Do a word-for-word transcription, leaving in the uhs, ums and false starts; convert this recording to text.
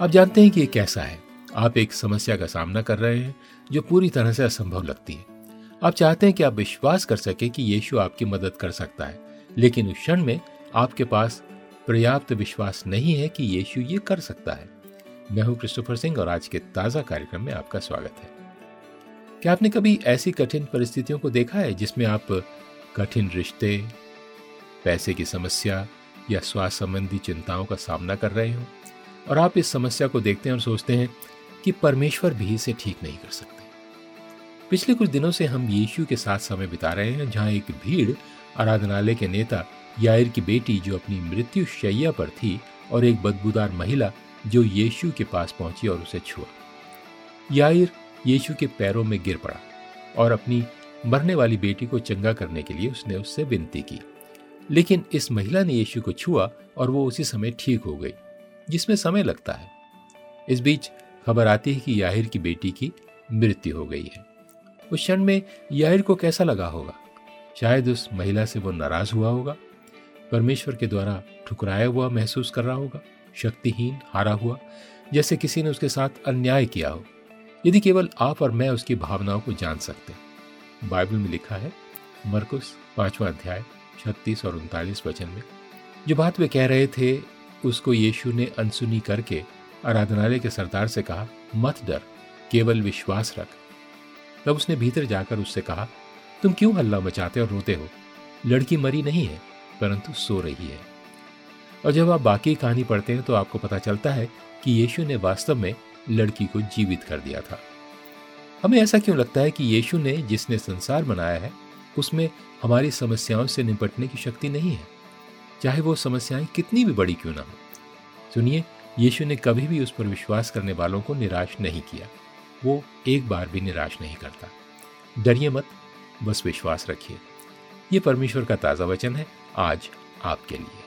आप जानते हैं कि ये कैसा है। आप एक समस्या का सामना कर रहे हैं जो पूरी तरह से असंभव लगती है। आप चाहते हैं कि आप विश्वास कर सके कि यीशु आपकी मदद कर सकता है, लेकिन उस क्षण में आपके पास पर्याप्त विश्वास नहीं है कि यीशु ये कर सकता है। मैं हूं क्रिस्टोफर सिंह और आज के ताजा कार्यक्रम में आपका स्वागत है। क्या आपने कभी ऐसी कठिन परिस्थितियों को देखा है जिसमें आप कठिन रिश्ते, पैसे की समस्या या स्वास्थ्य संबंधी चिंताओं का सामना कर रहे हो और आप इस समस्या को देखते हैं और सोचते हैं कि परमेश्वर भी इसे ठीक नहीं कर सकते। पिछले कुछ दिनों से हम यीशु के साथ समय बिता रहे हैं, जहां एक भीड़ आराधनालय के नेता याईर की बेटी जो अपनी मृत्यु शैया पर थी और एक बदबूदार महिला जो यीशु के पास पहुंची और उसे छुआ। याईर यीशु के पैरों में गिर पड़ा और अपनी मरने वाली बेटी को चंगा करने के लिए उसने उससे विनती की, लेकिन इस महिला ने यीशु को छुआ और वो उसी समय ठीक हो गई, जिसमें समय लगता है। इस बीच खबर आती है कि याईर की बेटी की मृत्यु हो गई है। उस क्षण में याईर को कैसा लगा होगा? शायद उस महिला से वो नाराज हुआ होगा, परमेश्वर के द्वारा ठुकराया हुआ महसूस कर रहा होगा, शक्तिहीन, हारा हुआ, जैसे किसी ने उसके साथ अन्याय किया हो। यदि केवल आप और मैं उसकी भावनाओं को जान सकते। बाइबल में लिखा है, मरकुस पांचवा अध्याय छत्तीस और उनतालीस वचन में, जो बात वे कह रहे थे उसको यीशु ने अनसुनी करके आराधनालय के सरदार से कहा, मत डर, केवल विश्वास रख। तब उसने भीतर जाकर उससे कहा, तुम क्यों हल्ला मचाते और रोते हो? लड़की मरी नहीं है, परंतु सो रही है। और जब आप बाकी कहानी पढ़ते हैं तो आपको पता चलता है कि यीशु ने वास्तव में लड़की को जीवित कर दिया था। हमें ऐसा क्यों लगता है कि यीशु ने जिसने संसार बनाया है उसमें हमारी समस्याओं से निपटने की शक्ति नहीं है, चाहे वो समस्याएं कितनी भी बड़ी क्यों ना हो? सुनिए, यीशु ने कभी भी उस पर विश्वास करने वालों को निराश नहीं किया। वो एक बार भी निराश नहीं करता। डरिए मत, बस विश्वास रखिए। ये परमेश्वर का ताजा वचन है आज आपके लिए।